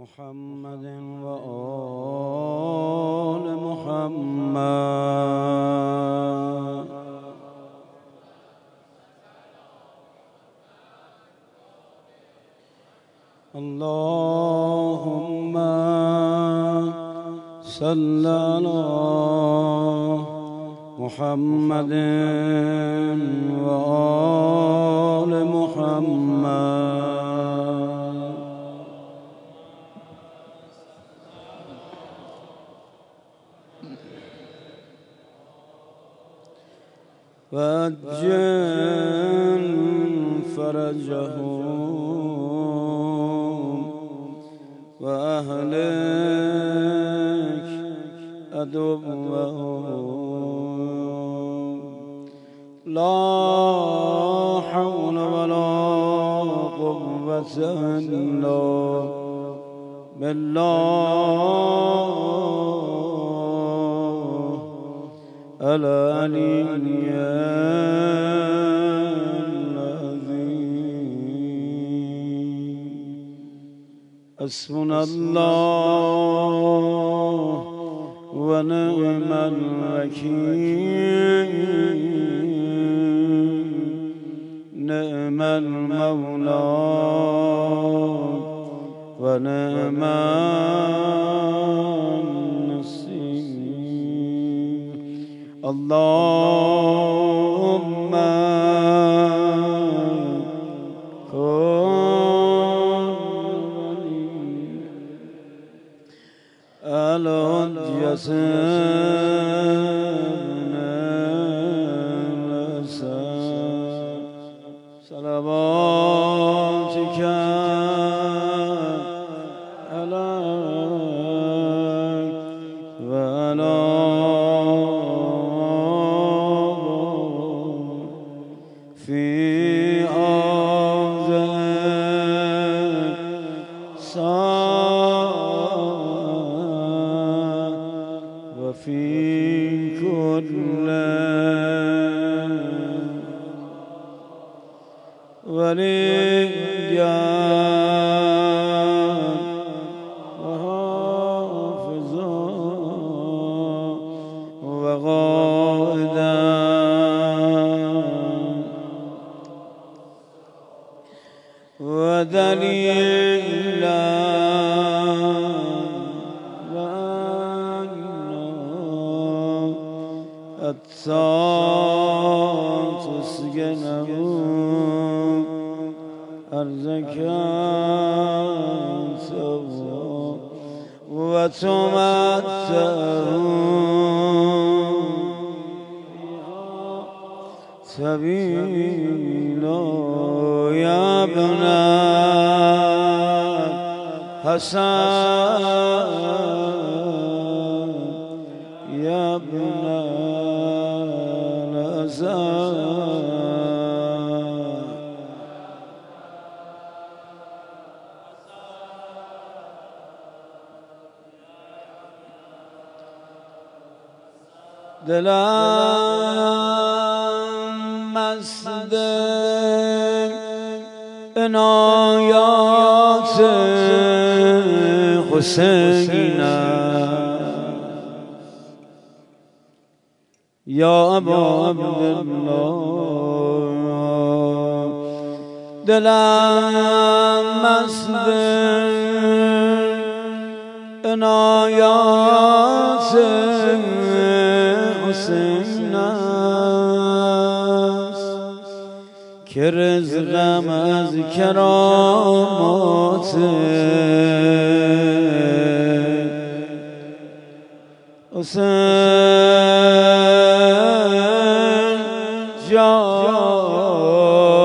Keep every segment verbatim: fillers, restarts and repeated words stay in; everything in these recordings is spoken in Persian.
محمد وآل محمد. اللهم صل على محمد وآل محمد. وعجل فرجهم وأهلك عدوهم. لا حول ولا قوة إلا بالله العلي العظيم. حسبنا الله ونعم الوكيل. نعم المولى ونعم النصير. اللهم كن على جسدنا صلواتك عليك وعلى في هذا الساعة وفي كل وليا وحافظا وقائدا ودليلا حتى تسكنه أرزك وتمتعه سبيلا. يا ابن حسن يا ابن الحسن دلم مست عنایات حسین یا ابا عبدالله. دلم مست عنایات حسین است که رزقم از کرامات حسین جان.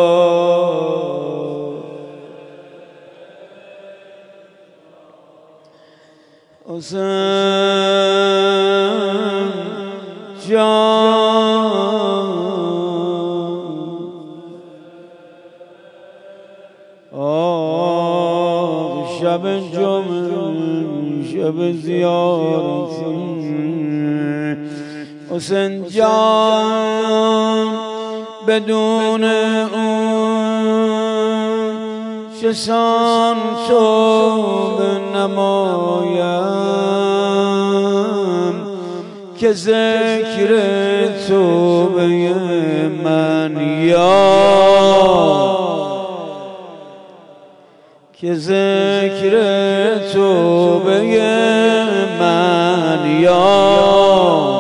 حسین جان آه شب جمعه شب زیارتی حسین جان بدون اون چسان تو بنمایم که ذکر تو به من یاد که ذکر تو به من یاد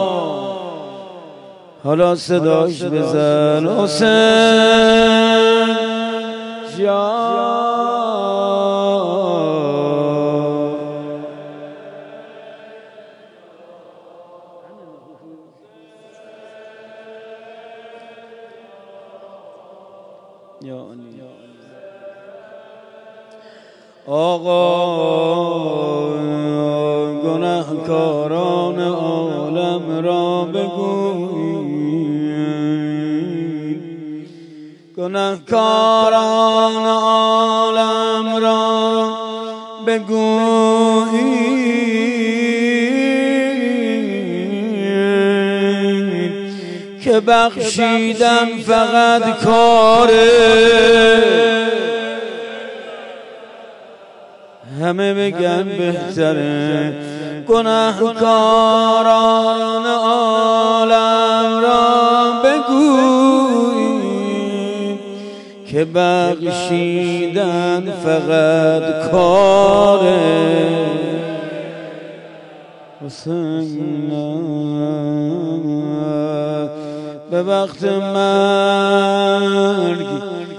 حالا صداش بزن حسین جان آقا گناهکاران عالم را بگویید گناهکاران عالم را بگویید که بخشیدن فقط کاره همه بگن بهتره گناهکاران عالم را بگویید که بخشیدن فقط کاره حسین به وقت مرگ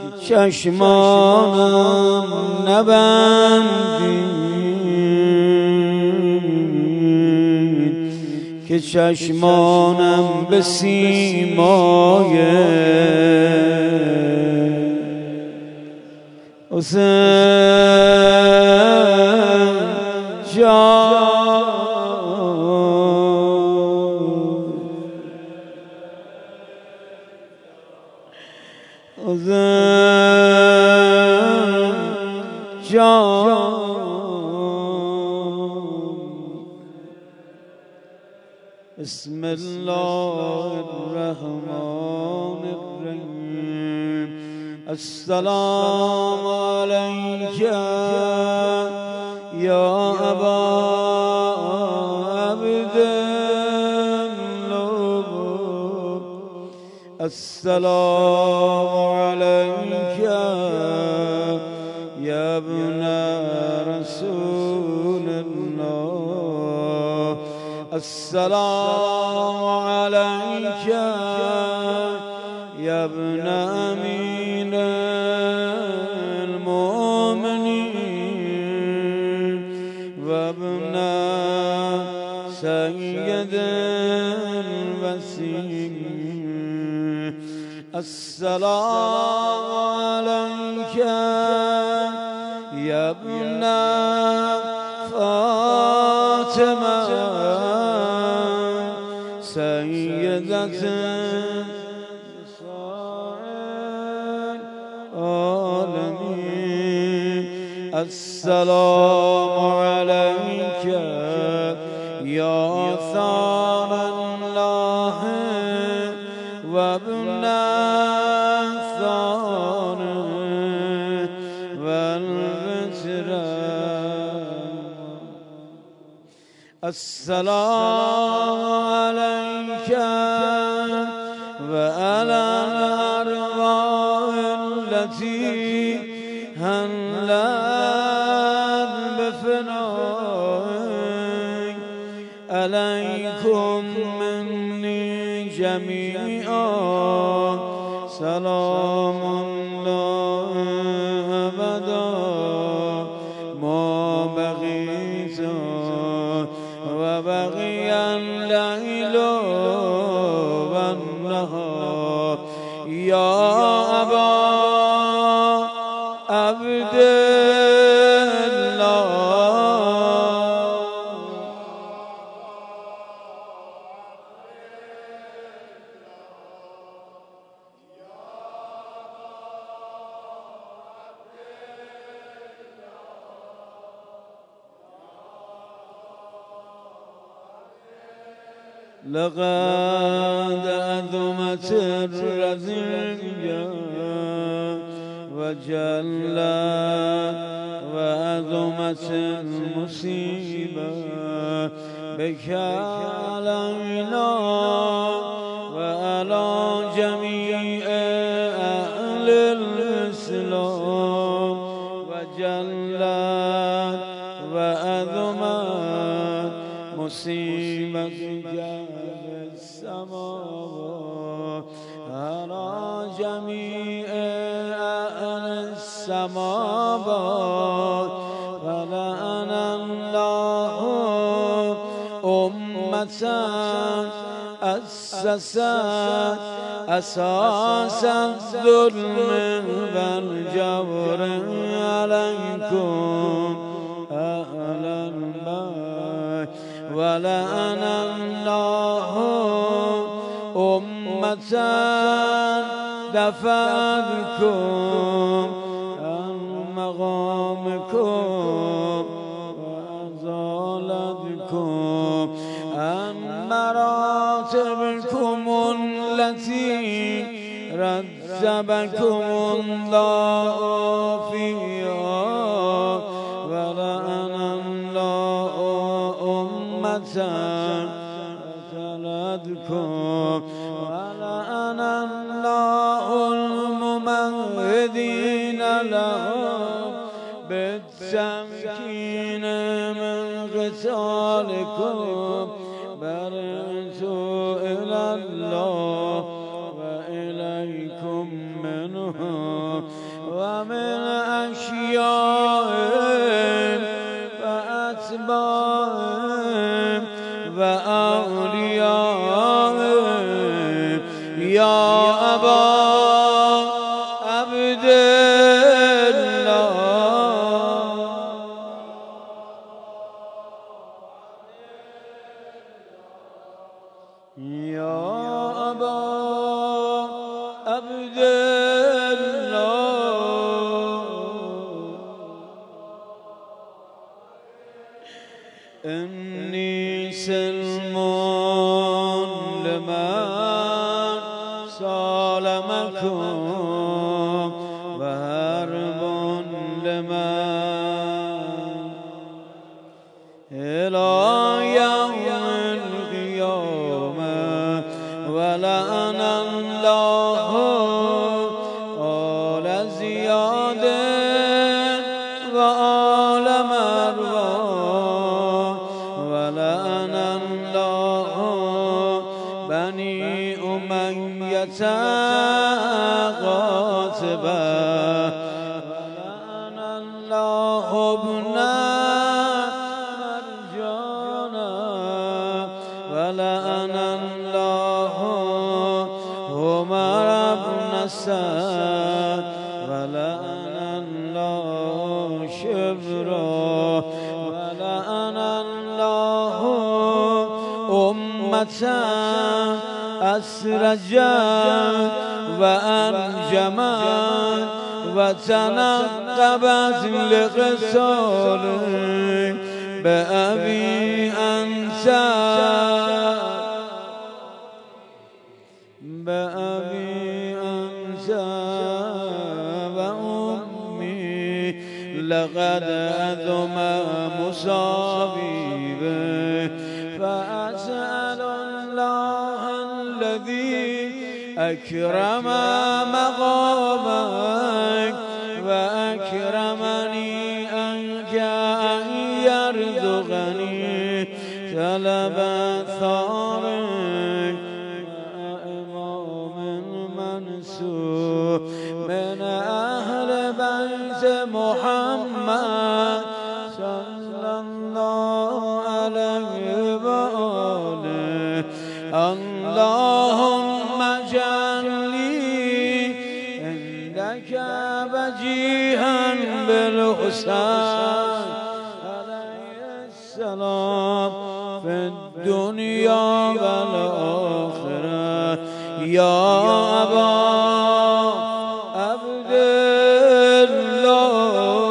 چشمانم نبندید که چشمانم به سیمای حسین جان بسم الله الرحمن الرحیم السلام علیک یا ابا عبدالله السلام علیک یا ابن رسول الله السلام عليك يا ابن أمين المؤمنين وابن سيد الوسيم السلام عليك يا ابن فاطمة سيدة نساء العالمين السلام عليك يا ثار الله وابن ثار والفتران السلام عليك وعلى الأرواح التي هلت بفنائك عليكم مني جميعا سلام الله أبدا ما بقيت وبقي الليل والنهار يا أبا عبد الله لقد أذمت الرزية وجلت وعظمت المصيبة بك علينا وعلى جميع أهل الإسلام وجلت وعظمت مصيبتك السماوات على جميع أهل السماوات فلعن الله أمة أسست أساس الظلم والجور عليكم أهل البيت ولعن الله أمة دفعتكم عن مقامكم وأزالتكم عن مراتبكم التي رتبكم الله فيها ولعن الله أمة قتلتكم ولعن الله الممهدين لهم بالتمكين من قتالكم برئت إلى الله وإليكم منهم ومن أشيائهم وأتباعهم وأوليائهم يا أبا عبد الله يا أبا عبد الله إني سلم لمن سالمكم وهرب لمن إلى يوم القيامة ولعن الله آل زياد وآل مروان ولعن الله بني أمية قاتبا ولعن الله ابن مرجانا ولعن الله عمر بن سعد ولعن الله شبرا ولعن الله أمة أسرجت وأنجمت وتنقبت لقصاله بأبي أنت بأبي أنت وأمي لقد أذم مصابي فأسأل الله الذي أكرم مقامك وأكرمني أنك أن يرزقني طلب ثارك وإمام منصور من أهل بيت محمد صلى الله عليه وآله اللهم اجعل لي عندك وجيها بالحسين عليه السلام في الدنيا والآخرة يا أبا عبد الله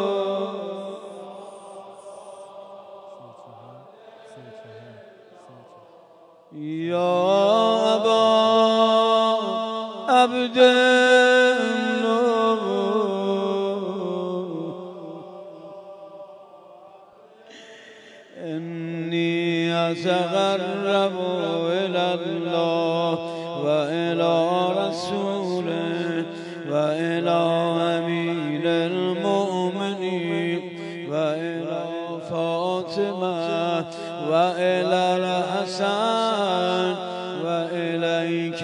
يا أبا عبد الله إني أتقرب إلى الله وإلى رسوله وإلى أمير المؤمنين وإلى فاطمة وإلى الحسن وإليك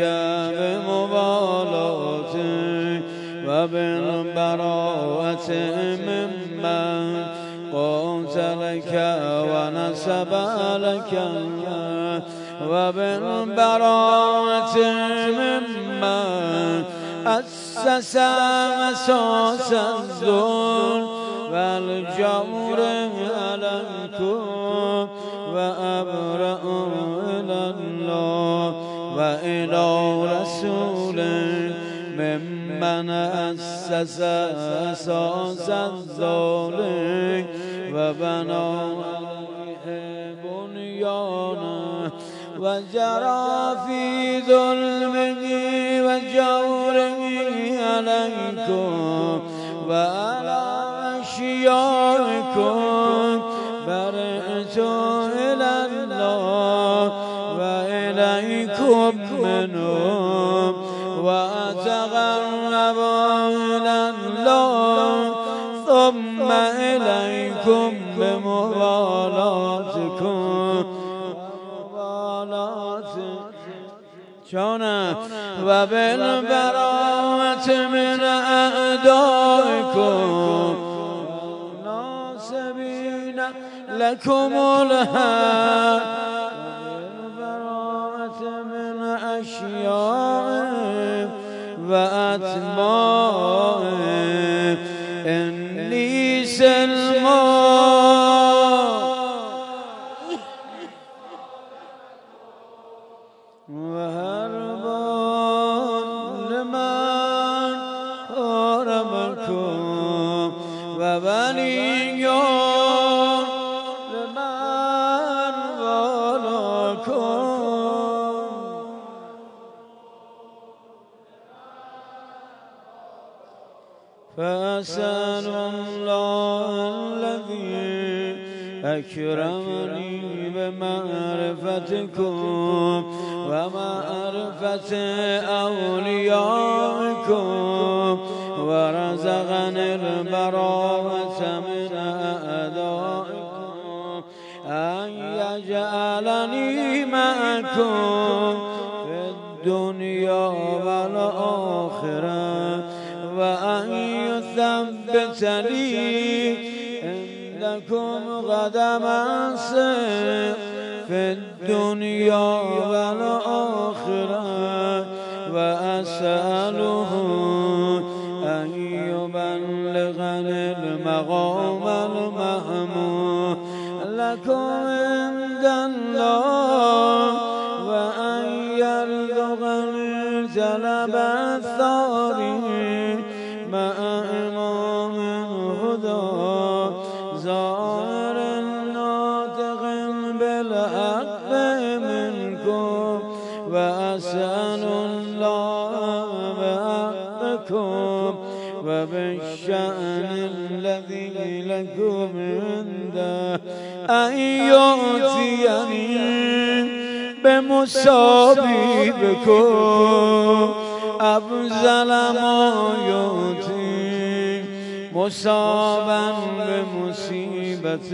بمبالاتك وبالبراءة ممن قتلك ونسب لك وبالبراءة ممن أسس أساس الظلم والجور عليكم وأبرأ إلى الله وإلى رسوله ممن أسس أساس الظلم وبنى عليه بنيانه وجرى في ظلمه وجوره عليكم وعلى أشيائكم برئت إلى الله وإليكم منهم وأتقرب إلى الله ثم إليكم بمبالاتكم وبالبراءة من أعدائكم ناصبين لكم الحق وبالبراءة من أشيائهم وأتباعهم إني سلمان وهربان لمن حاربكم وبليان لمن والاكم فأسأل الله الذي أكرمني بمعرفتكم ومعرفة أوليائكم ورزقني البراءة من أعدائكم أن يجعلني معكم في الدنيا والآخرة وأن يثبت لي عندكم قدم صدق في الدنيا والآخرة وأسأله أن يبلغني المقام المحمود لكم عند الله وأن يرزقني جلب الثاري مع إمام الهدى ظاهر الناطق بالحق منكم وأسأل الله بحقكم وبالشأن الذي لكم عنده أن يؤتيني بمصابيبكم أفضل ما يؤتي مصابا بمصيبة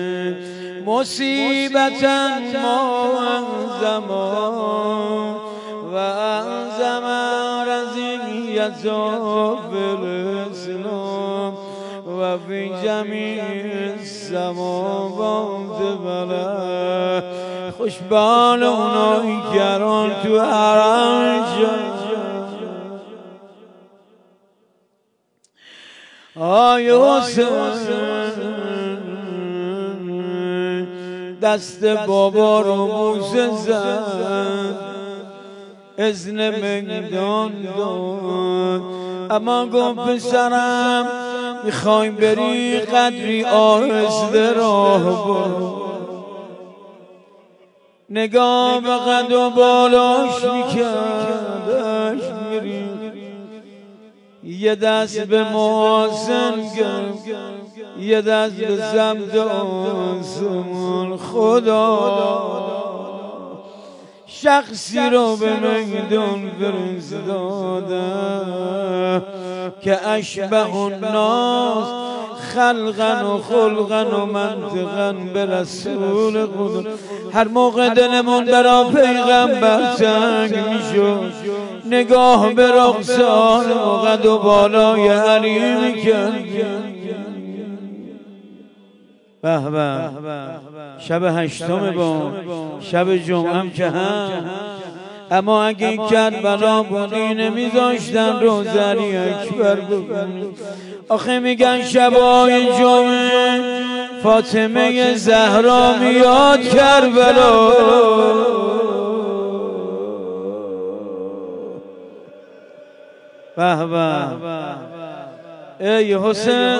مصيبة معظم وأعظم رزقية في الإسلام وفي جميع السماوات بلا خوشبال اونایی گران تو حرم آی حسین دست بابا رو بوسه زد اذن میدان داد اما گفت پسرم میخوای بری قدری آهسته راه برو نگاه به قد و بالاش میکردش میری یه دست به محسن گرفت یه دست به سمت آسمون خدا شخصی رو به میدون فرستاده که اشبه الناس خلقن و خلقن و منطقن به رسول خدا. هر موقع دلمون برا پیغمبر تنگ میشد نگاه به رخسار و قد و بالای علی میکرد. به به شب هشتم با شب جمعه که هم، اما اگه کربلا بودی نمیذاشتن روزری اکبر بکنی. آخه میگن شبای جمعه فاطمه زهرا میاد کربلا. به به ای حسین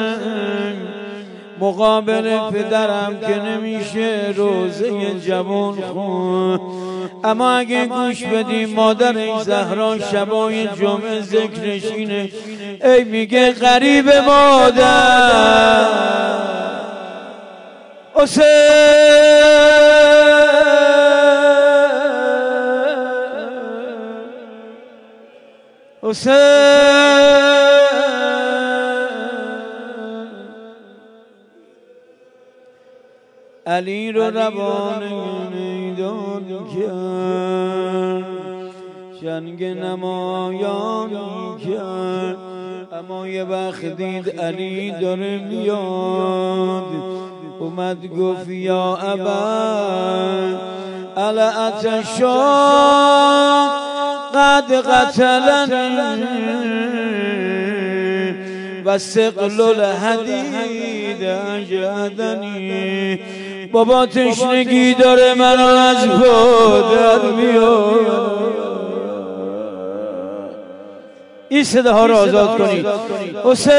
مقابل پدرم که نمیشه روزه جوان خون، اما اگه گوش بدی مادر زهرا شبای جمعه ذکرش اینه، ای میگه غریب مادر حسین حسین علی رو روانه میدان کرد، جنگ نمایان کرد، اما یه وقت دید علی داره میاد، اومد گفت یا ابا الاتشان قد قتلنی و سقل الحدید اجهدنی. بابا تشنگی داره منو از پادر میاد. این صداها رو آزاد کنید. حسین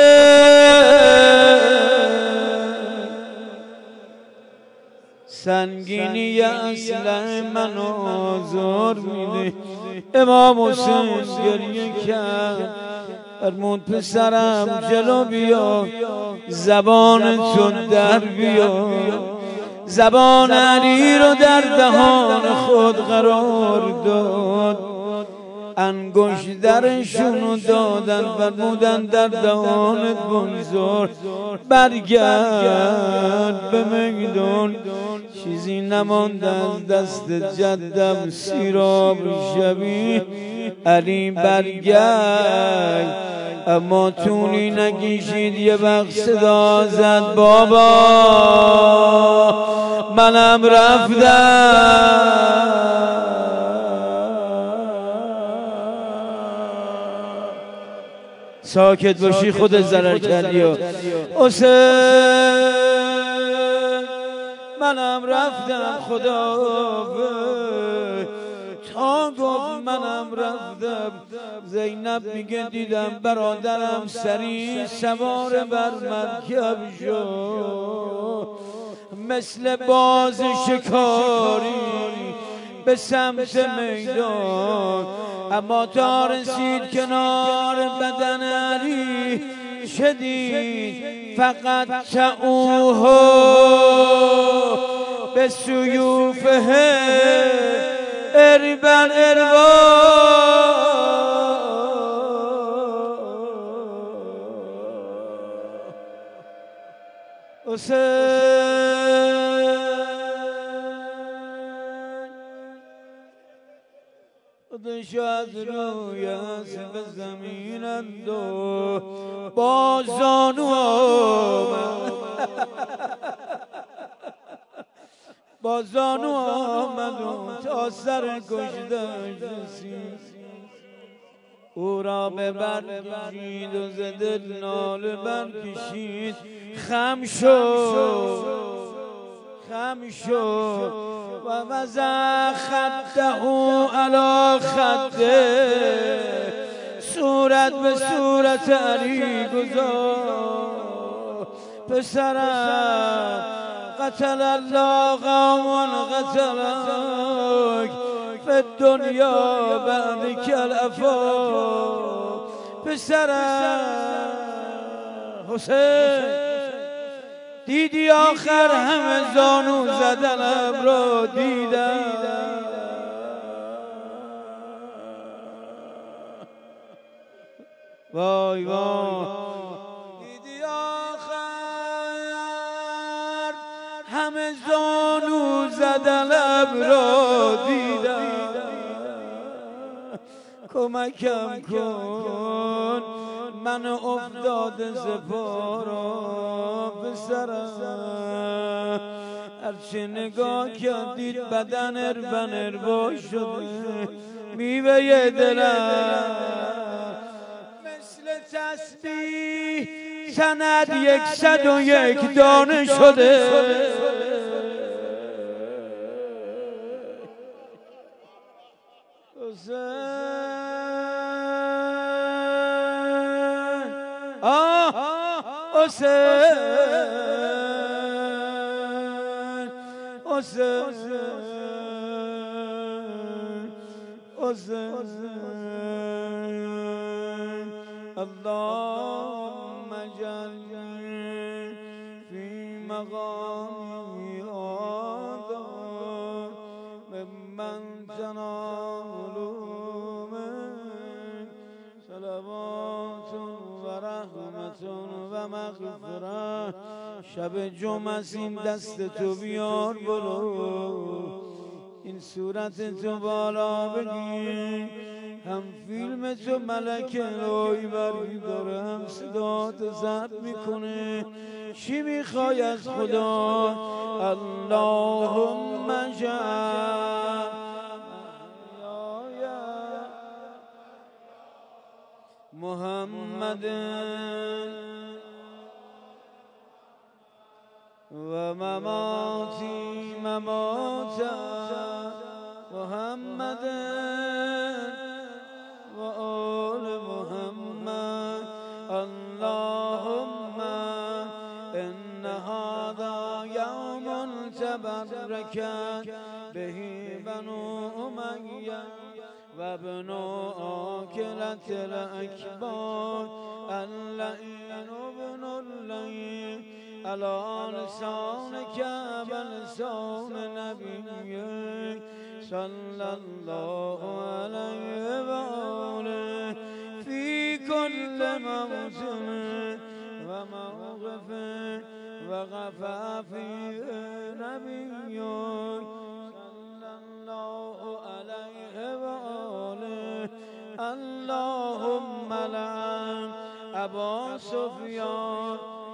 سنگینی اصل منو آزار میده. امام حسین گریه کرد فرمود پسرم جلو بیا زبان تو در بیا. زبان علی رو در دهان خود قرار داد، انگشت درشونو دادن فرمودن در دهانت بگذار، برگرد به میدون. چیزی نماند از دست جدم سیراب شبیه علی برگرد، اما طولی نکشید یه وقت صدا زد بابا منم رفتم. ساکت باشی خودت ضرر کردی. حسین منم رفتم خدا تا گفت منم رفتم. زینب میگه دیدم برادرم سریع سوار بر مرکب شد، مثل باز شکاری به سمت میدان، اما تا رسید کنار بدن علی شدید فقط تعوه به سیوفه اربن اروا. خودش از روی اسب زمین اندو با زانو آمد، با زانو آمد و تا سر کشتش رسید. او را به بر کشید و ز دل ناله برکشید. خم شد خم شد و وضع خده علی خده، صورت به صورت علی گذار. پسرم قتل الله قوم قتلک فی الدنیا بعد کالافاق. پسرم حسین دیدی آخر همه زانو زدن اب را دیدم وای وای دیدی آخر همه زانو زدن اب را دیدم کمکم کن من افتاده زپارا به سرم هرچه نگاه کردید بدن اربن اربا شده میوه دلم مثل تسبیح سند یکصد و یک دانه شده آه حسین حسین حسین اللهم اجعل فی مقامی هذا ممن تنال من صلوات و رحمت و مغفرت شب جمعه از این دست تو بیار برو این صورت تو بالا بگیر هم فیلم تو ملک روی بری داره هم صدا تو ضبط میکنه چی میخوای از خدا اللهم اجعل محمد و مماتی ممات محمد و آل محمد اللهم ان هذا یوم تبرکت به بنو امیه و ابن آکلة الاکبار اللعین ابن اللعین على لسانك بلسان نبيك صلى الله عليه وآله في كل موسم وموقف وغفاف نبيك صلى الله عليه وآله اللهم لعن أبا سفيان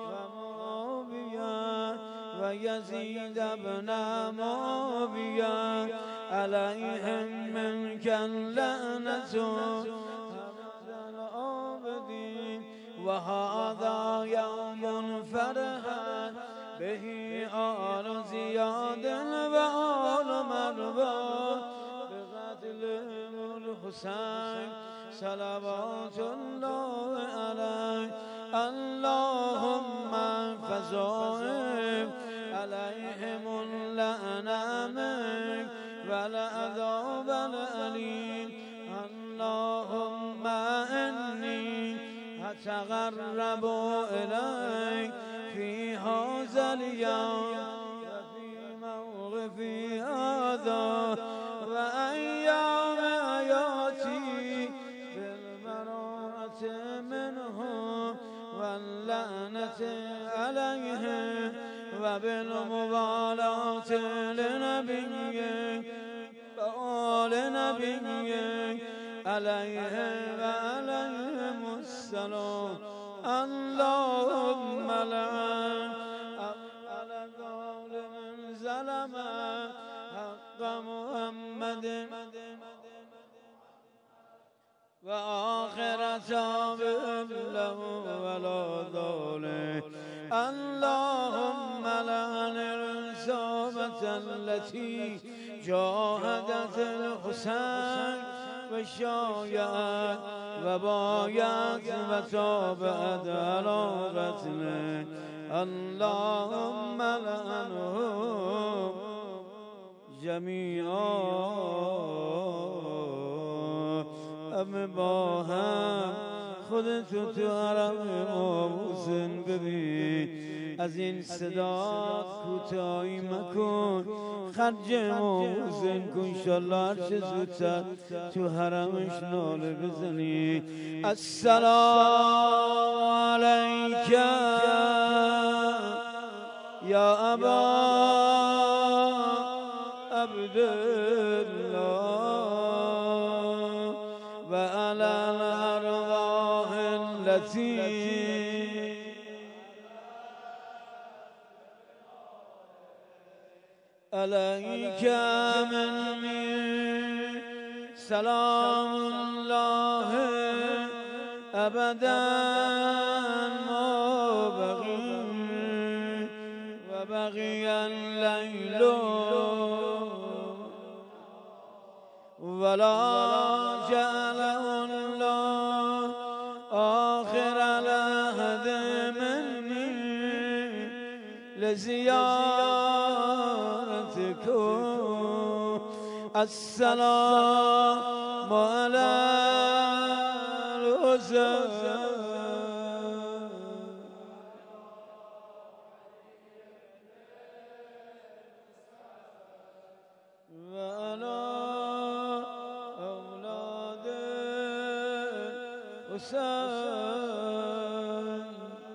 و یزید ابن معاویه علیهم منک اللعنة العابدین و هذا یوم فرحت به آل زیاد و آل مروان بقتل الحسین صلوات الله علیه اللهم فزائم عليهم اللعنة منك والعذاب الأليم اللهم إني أتقرب إليك في هذا اليوم وفي موقفي هذا وأيام حياتي بالبراءة منهم واللعنة عليهم وبالموالاة لنبيك وآل نبيك عليه وعليهم السلام اللهم لعن على ظالم ظلم حق محمد وآخر تابع له ولا ضاله اللهم لعن العصابة التي جاهدت الحسين وشايعت وبايعت وتابعت على قتله اللهم لعنهم جميعا همه با هم خودتو تو عرب ما حسین ببین از این صدا کوتاهی مکن، خرج موزن کن، انشالله هرچه زودتر تو حرمش ناله بزنی. السلام علیک یا ابا عبدالله و علی الارواح التي علیک منی سلام الله ابدا ما بقی و بقی اللیل ولا جعل الله آخر العهد منی لزیارتکم. السلام علی الحسین و علی اولاد حسین.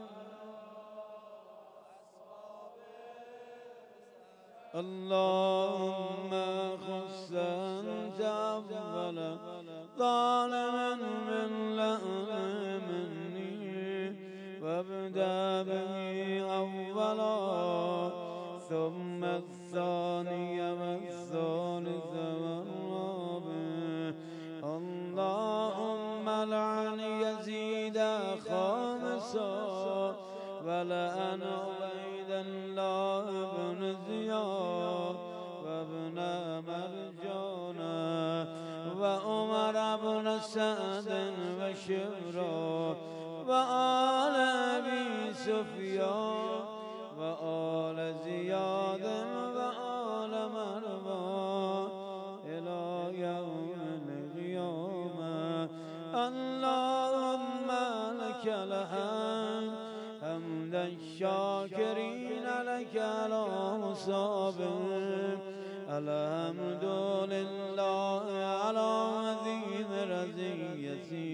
اللهم خص انت اول ظالما من لأم مني وابدأ به اولا ثم الثاني والثالث والرابع. اللهم لعن يزيد خامسا ولعن عبيد الله بن زياد وابن مرجانا وعمر بن سعد وشبرا وآل أبي سفيان وآل زياد وآل مروان إلى يوم القيامة. اللهم لك الحمد حمد الشاكرين لك على مصابهم. الحمد لله على عظيم رزيتي.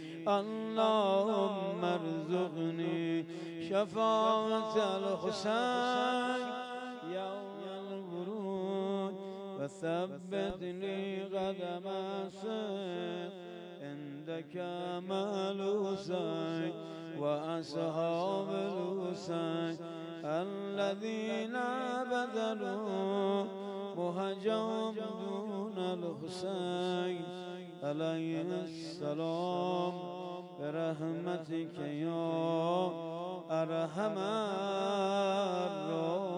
اللهم ارزقني شفاعة الحسين يوم الورود وثبتني قدم الصدق عندك مع الحسين وأصحاب الحسين الذين بذلوا مهجهم دون الحسين عليه السلام برحمتك يا أرحم الراحمين.